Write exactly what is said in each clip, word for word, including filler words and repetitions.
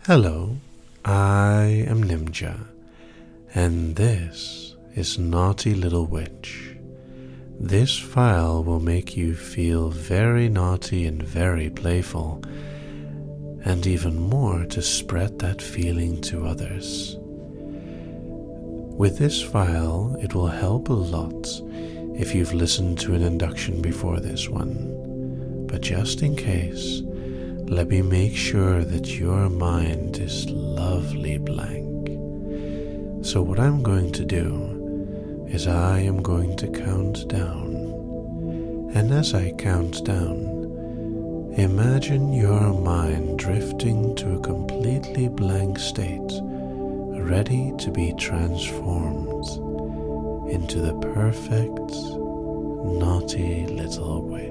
Hello, I am Nimja, and this is Naughty Little Witch. This file will make you feel very naughty and very playful, and even more to spread that feeling to others. With this file, it will help a lot if you've listened to an induction before this one, but just in case, let me make sure that your mind is lovely blank. So what I'm going to do is I am going to count down. And as I count down, imagine your mind drifting to a completely blank state, ready to be transformed into the perfect, naughty little witch.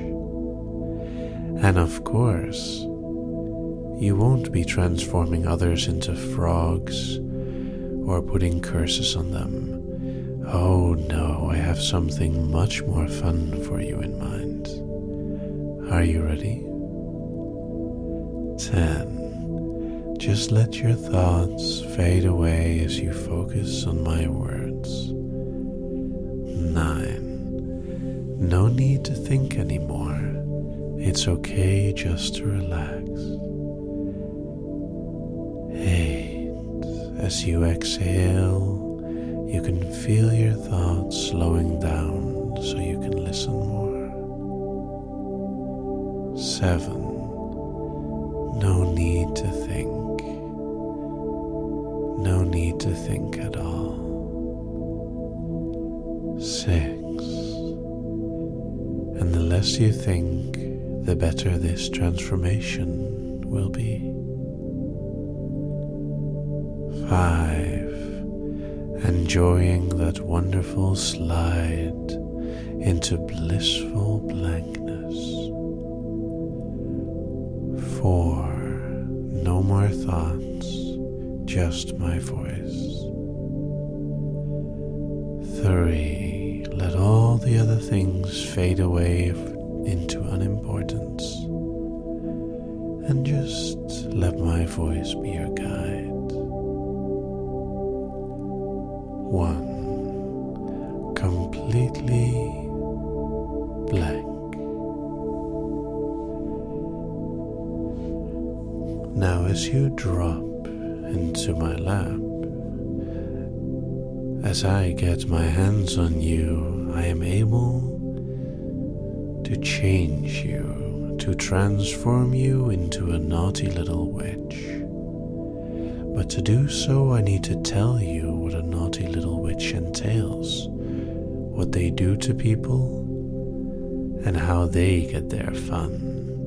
And of course, you won't be transforming others into frogs or putting curses on them. Oh no, I have something much more fun for you in mind. Are you ready? Ten. Just let your thoughts fade away as you focus on my words. Nine. No need to think anymore. It's okay just to relax. Eight. As you exhale, you can feel your thoughts slowing down so you can listen more. Seven. No need to think. No need to think at all. Six. And the less you think, the better this transformation will be. Five. Enjoying that wonderful slide into blissful blankness. Four. No more thoughts, just my voice. Three. Let all the other things fade away into unimportance, and just let my voice be your guide. One. Completely blank. Now as you drop into my lap, as I get my hands on you, I am able to change you, to transform you into a naughty little witch. But to do so, I need to tell you what a naughty little witch entails, what they do to people, and how they get their fun.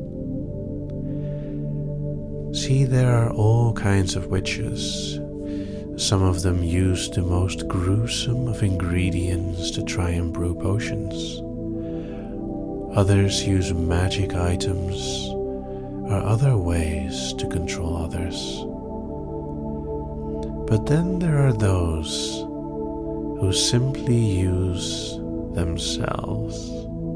See, there are all kinds of witches. Some of them use the most gruesome of ingredients to try and brew potions. Others use magic items or other ways to control others. But then there are those who simply use themselves.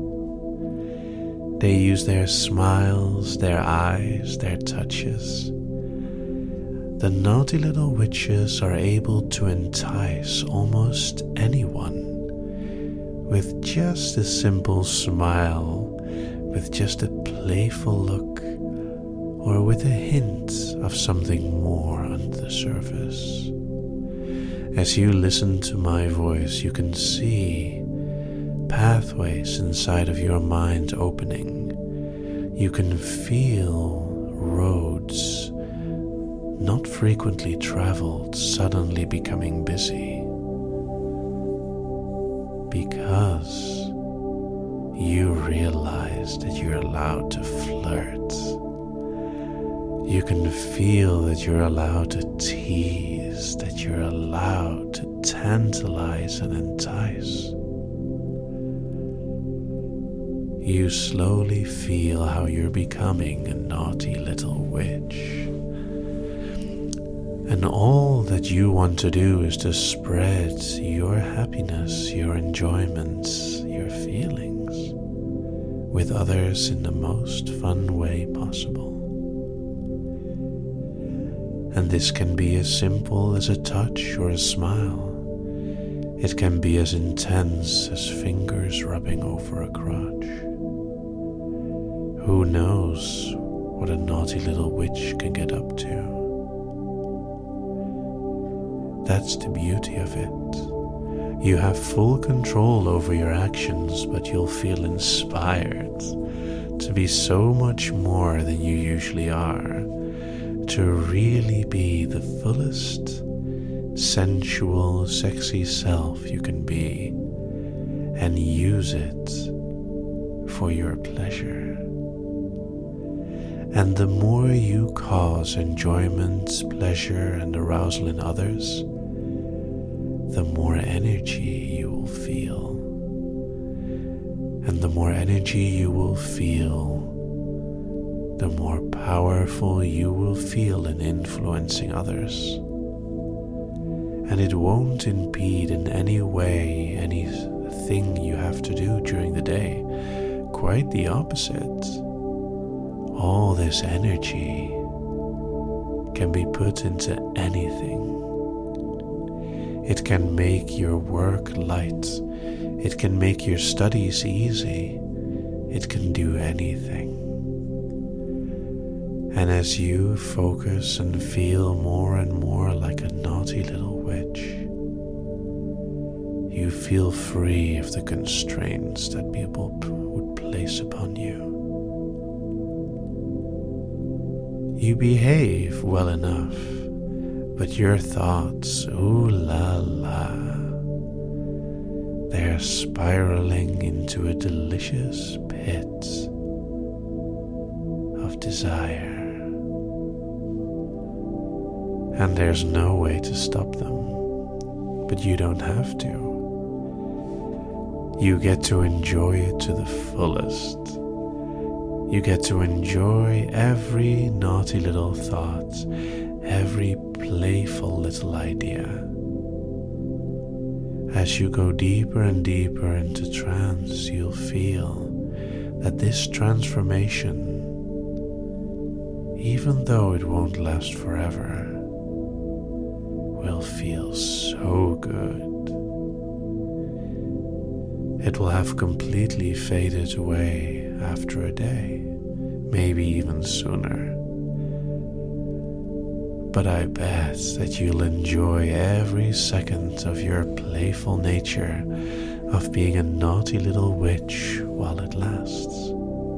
They use their smiles, their eyes, their touches. The naughty little witches are able to entice almost anyone with just a simple smile, with just a playful look, or with a hint of something more under the surface. As you listen to my voice, you can see pathways inside of your mind opening. You can feel roads not frequently traveled suddenly becoming busy, because you realize that you're allowed to flirt. You can feel that you're allowed to tease, that you're allowed to tantalize and entice. You slowly feel how you're becoming a naughty little witch. And all that you want to do is to spread your happiness, your enjoyment, your feelings with others in the most fun way possible. And this can be as simple as a touch or a smile. It can be as intense as fingers rubbing over a crotch. Who knows what a naughty little witch can get up to? That's the beauty of it. You have full control over your actions, but you'll feel inspired to be so much more than you usually are, to really be the fullest, sensual, sexy self you can be, and use it for your pleasure. And the more you cause enjoyment, pleasure, and arousal in others, the more energy you will feel. And the more energy you will feel, the more powerful you will feel in influencing others. And it won't impede in any way anything you have to do during the day. Quite the opposite. All this energy can be put into anything. It can make your work light. It can make your studies easy. It can do anything. And as you focus and feel more and more like a naughty little witch, you feel free of the constraints that people would place upon you. You behave well enough, but your thoughts, ooh la la, they're spiraling into a delicious pit of desire. And there's no way to stop them, but you don't have to. You get to enjoy it to the fullest. You get to enjoy every naughty little thought, every playful little idea. As you go deeper and deeper into trance, you'll feel that this transformation, even though it won't last forever, will feel so good. It will have completely faded away after a day, maybe even sooner. But I bet that you'll enjoy every second of your playful nature of being a naughty little witch while it lasts.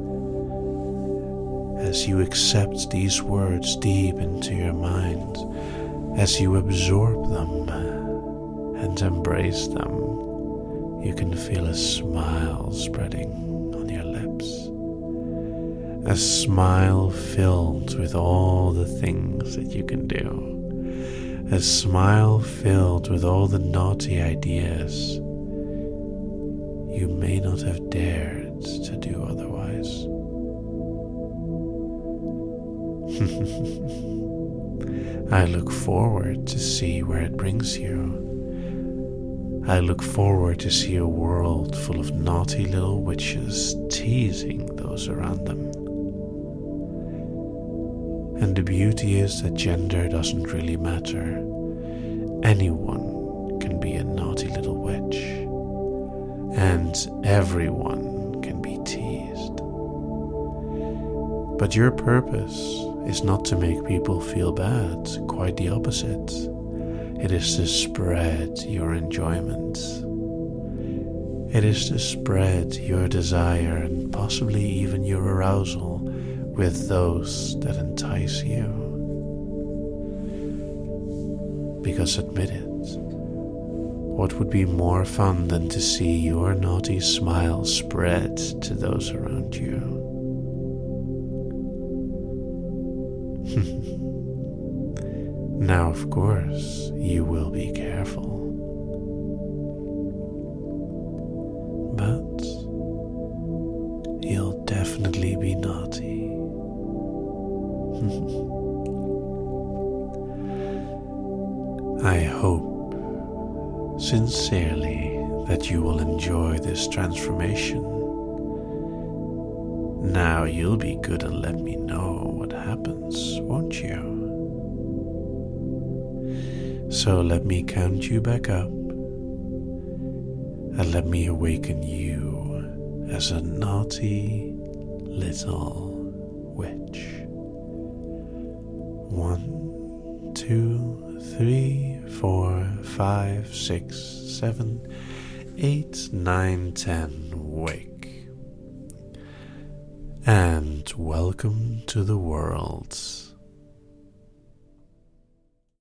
As you accept these words deep into your mind, as you absorb them and embrace them, you can feel a smile spreading on your lips. A smile filled with all the things that you can do. A smile filled with all the naughty ideas you may not have dared to do otherwise. I look forward to see where it brings you. I look forward to see a world full of naughty little witches teasing those around them. And the beauty is that gender doesn't really matter. Anyone can be a naughty little witch, and everyone can be teased. But your purpose is not to make people feel bad, quite the opposite. It is to spread your enjoyment. It is to spread your desire and possibly even your arousal with those that entice you. Because admit it, what would be more fun than to see your naughty smile spread to those around you? Now, of course, you will be careful. But you'll definitely be naughty. I hope sincerely that you will enjoy this transformation. Now you'll be good and let me know what happens, won't you? So let me count you back up, and let me awaken you as a naughty little witch. One, two, three, four, five, six, seven, eight, nine, ten, wake. And welcome to the world.